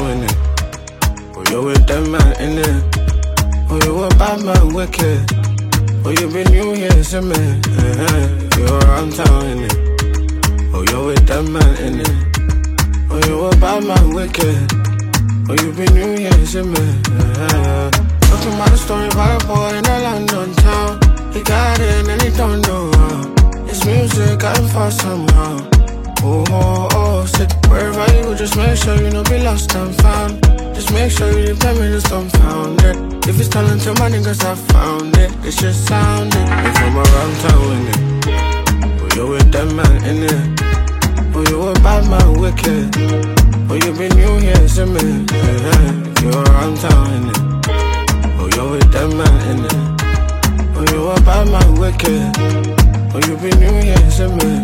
innit? Oh, you with them man, innit? Oh, you a bad man, wicked. Oh, you been new here, see me. You're around town, innit? Oh, you with them man, innit? Oh, you a bad man, wicked. Oh, you been new here, see me. Talking about a story about a boy in a London town. He got it and he don't know how. His music got him far somehow. Oh, oh, oh, sick. Wherever you go, just make sure you don't be lost and found. Just make sure you depend me, just dumbfounded. If it's talent to my niggas, I found it. It's just sounded. You from around town, innit? Oh, you with them man, innit? Oh, you a bad man, wicked. Oh, you been new here, see me. You around town, innit? Oh, you with them man, innit? Oh, you a bad man, wicked. Oh, you been new here, see me.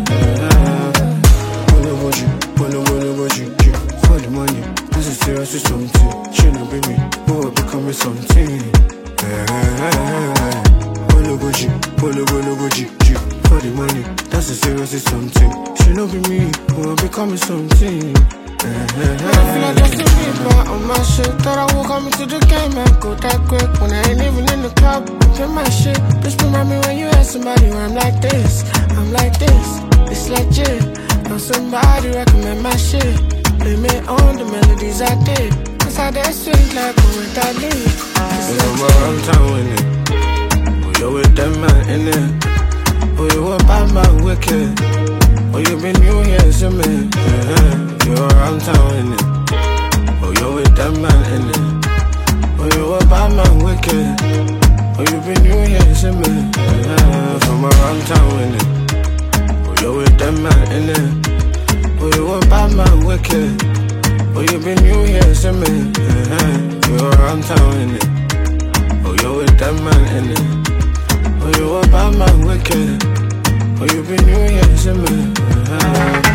What you do for the money? This is seriously something. Shouldn't be me, oh, becoming something. For the money, that's a seriously something. Shouldn't be me, oh, becoming something. I feel like Justin Bieber on my shit. Thought I would come into the game and go that quick. When I ain't even in the club, play my shit. Just remind me when you had somebody where I'm like this. I'm like this, it's legit. Now somebody recommend my shit. Blame it on the melodies I did. Cause how they sing like when I leave. I'm around town, innit? Oh, you with them man, innit? Oh, you a bad man, wicked. Oh, you been new here, see me. You around town, innit? Oh, you with them man, innit? Oh, you a bad man, wicked. Oh, you been new here, see me. From around town, innit? Oh, you with them man, innit? Oh, you a bad man, wicked. Oh, you been new here, see me. You around town, innit? Oh, you with them man, innit? Oh, you a bad man, wicked. Oh, you been new here, see me.